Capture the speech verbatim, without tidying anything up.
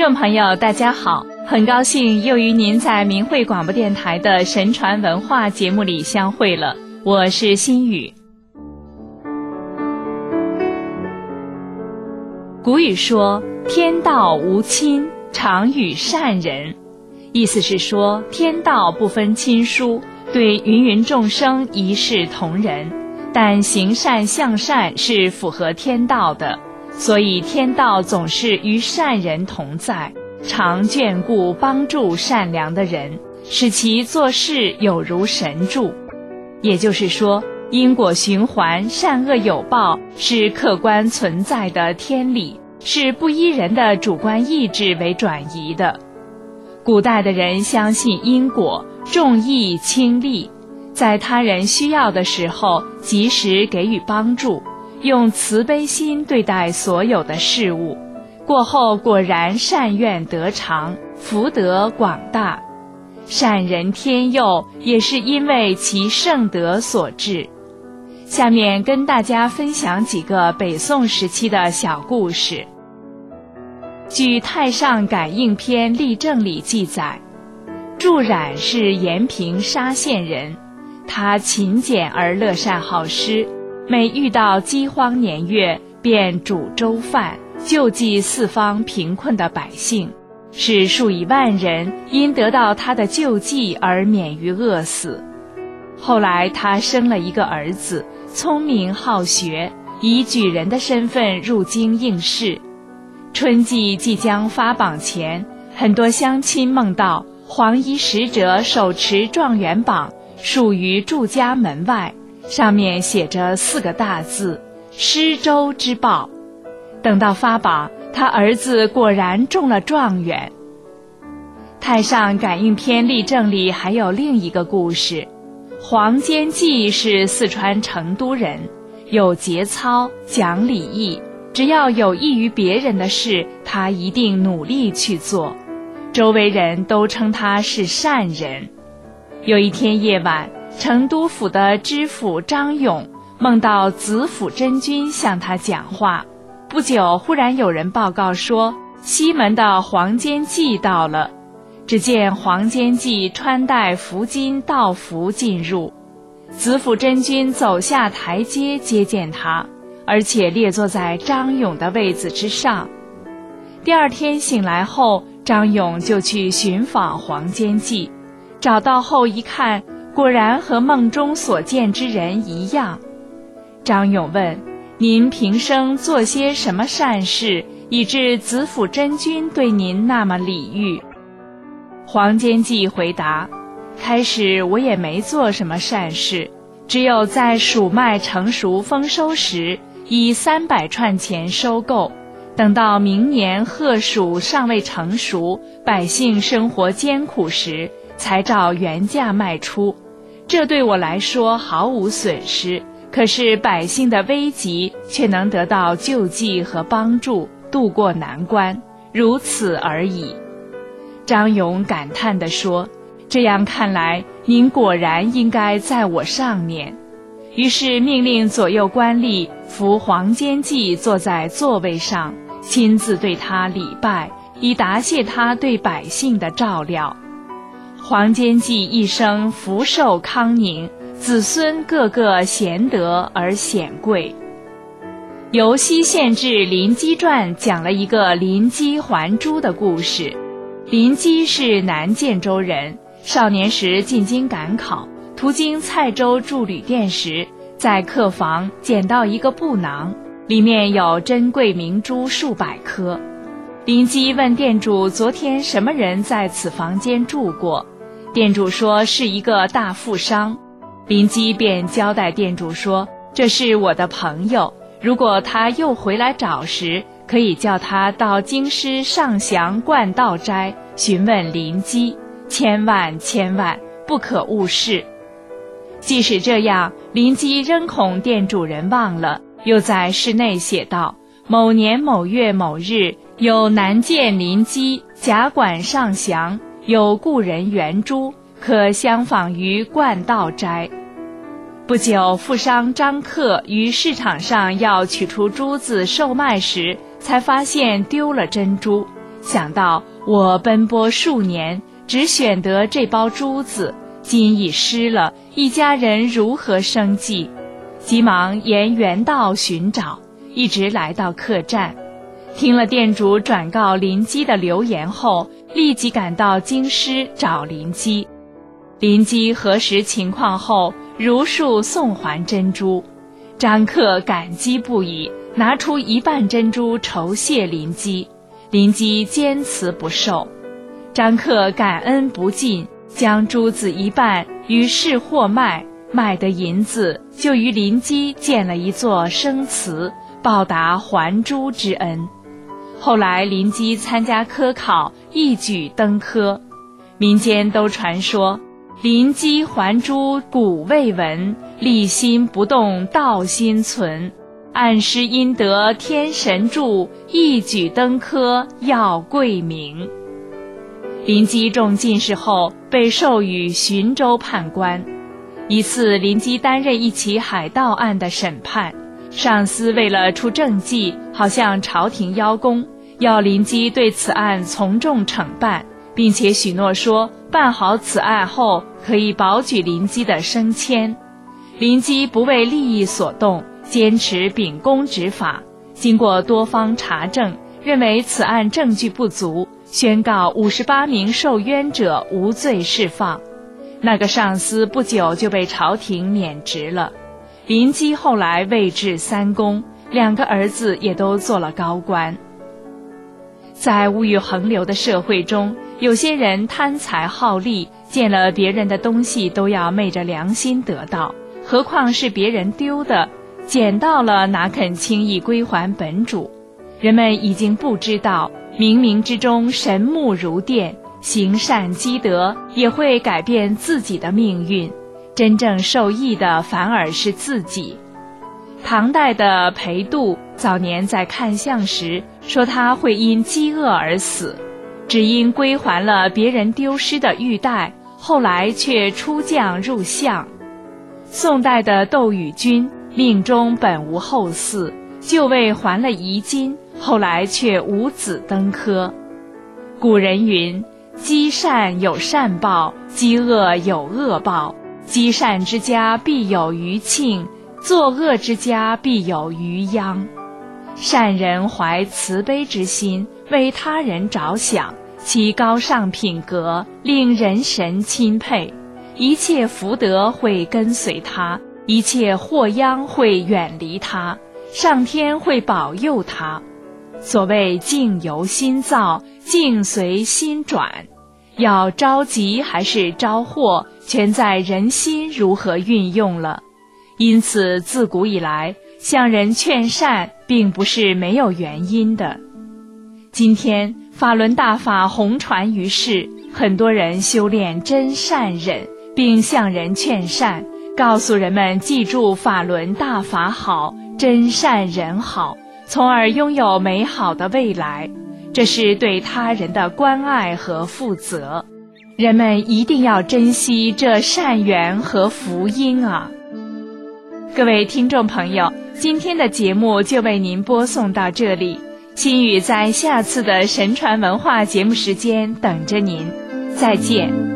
众朋友大家好，很高兴又与您在明慧广播电台的神传文化节目里相会了，我是心雨。古语说天道无亲，常与善人，意思是说天道不分亲疏，对芸芸众生一视同仁，但行善向善是符合天道的，所以天道总是与善人同在，常眷顾帮助善良的人，使其做事有如神助。也就是说，因果循环，善恶有报，是客观存在的天理，是不依人的主观意志为转移的。古代的人相信因果，重义轻利，在他人需要的时候及时给予帮助，用慈悲心对待所有的事物，过后果然善愿得偿，福德广大。善人天佑，也是因为其圣德所致。下面跟大家分享几个北宋时期的小故事。据《太上感应篇例证》里记载，祝冉是延平沙县人，他勤俭而乐善好施，每遇到饥荒年月便煮粥饭，救济四方贫困的百姓，使数以万人因得到他的救济而免于饿死。后来他生了一个儿子，聪明好学，以举人的身份入京应试。春季即将发榜前，很多乡亲梦到黄衣使者手持状元榜，竖于祝家门外，上面写着四个大字：施粥之报。等到发榜，他儿子果然中了状元。太上感应篇例证里还有另一个故事，黄坚济是四川成都人，有节操，讲礼义，只要有益于别人的事，他一定努力去做，周围人都称他是善人。有一天夜晚，成都府的知府张勇梦到子府真君向他讲话，不久忽然有人报告说西门的黄坚济到了。只见黄坚济穿戴服巾道服进入，子府真君走下台阶接见他，而且列坐在张勇的位子之上。第二天醒来后，张勇就去寻访黄坚济，找到后一看，果然和梦中所见之人一样。张勇问：您平生做些什么善事，以致子府真君对您那么礼遇？黄坚济回答：开始我也没做什么善事，只有在黍麦成熟丰收时，以三百串钱收购，等到明年禾黍尚未成熟，百姓生活艰苦时，才照原价卖出。这对我来说毫无损失，可是百姓的危急却能得到救济和帮助，渡过难关，如此而已。张勇感叹地说：这样看来，您果然应该在我上面。于是命令左右官吏扶黄坚济坐在座位上，亲自对他礼拜，以答谢他对百姓的照料。黄坚济一生福寿康宁，子孙个个贤德而显贵。由西县志林基传讲了一个林基还珠的故事。林基是南建州人，少年时进京赶考，途经蔡州住旅店时，在客房捡到一个布囊，里面有珍贵明珠数百颗。林基问店主昨天什么人在此房间住过，店主说是一个大富商。林基便交代店主说，这是我的朋友，如果他又回来找时，可以叫他到京师上祥冠道斋询问林基，千万千万不可误事。即使这样，林基仍恐店主人忘了，又在室内写道：某年某月某日，有南见林基，甲管上祥，有故人圆珠，可相访于冠道斋。不久，富商张克于市场上要取出珠子售卖时，才发现丢了珍珠， 想到我奔波数年，只选得这包珠子，今已失了，一家人如何生计？急忙沿原道寻找，一直来到客栈。听了店主转告林基的流言后，立即赶到京师找林基。林基核实情况后，如数送还珍珠。张克感激不已，拿出一半珍珠酬谢林基。林基坚持不受。张克感恩不尽，将珠子一半于市货卖，卖的银子就于林基建了一座生祠，报答还珠之恩。后来林基参加科考，一举登科。民间都传说林基还珠古未闻，立心不动道心存，暗施阴德天神助，一举登科要贵名。林基中进士后被授予寻州判官。一次林基担任一起海盗案的审判，上司为了出政绩，好向朝廷邀功，要林基对此案从重惩办，并且许诺说办好此案后可以保举林基的升迁。林基不为利益所动，坚持秉公执法。经过多方查证，认为此案证据不足，宣告五十八名受冤者无罪释放。那个上司不久就被朝廷免职了。林基后来位至三公，两个儿子也都做了高官。在物欲横流的社会中，有些人贪财好利，见了别人的东西都要昧着良心得到，何况是别人丢的，捡到了哪肯轻易归还本主。人们已经不知道，冥冥之中神目如电，行善积德也会改变自己的命运，真正受益的反而是自己。唐代的裴度早年在看相时说他会因饥饿而死，只因归还了别人丢失的玉带，后来却出将入相。宋代的窦宇君命中本无后嗣，就为还了遗金，后来却无子登科。古人云，积善有善报，积恶有恶报，积善之家必有余庆，作恶之家必有余殃。善人怀慈悲之心，为他人着想，其高尚品格令人神钦佩，一切福德会跟随他，一切祸殃会远离他，上天会保佑他。所谓境由心造，境随心转，要招吉还是招祸，全在人心如何运用了。因此自古以来，向人劝善并不是没有原因的。今天法轮大法红传于世，很多人修炼真善忍，并向人劝善，告诉人们记住法轮大法好，真善忍好，从而拥有美好的未来。这是对他人的关爱和负责，人们一定要珍惜这善缘和福音啊！各位听众朋友，今天的节目就为您播送到这里，心语在下次的神传文化节目时间等着您，再见。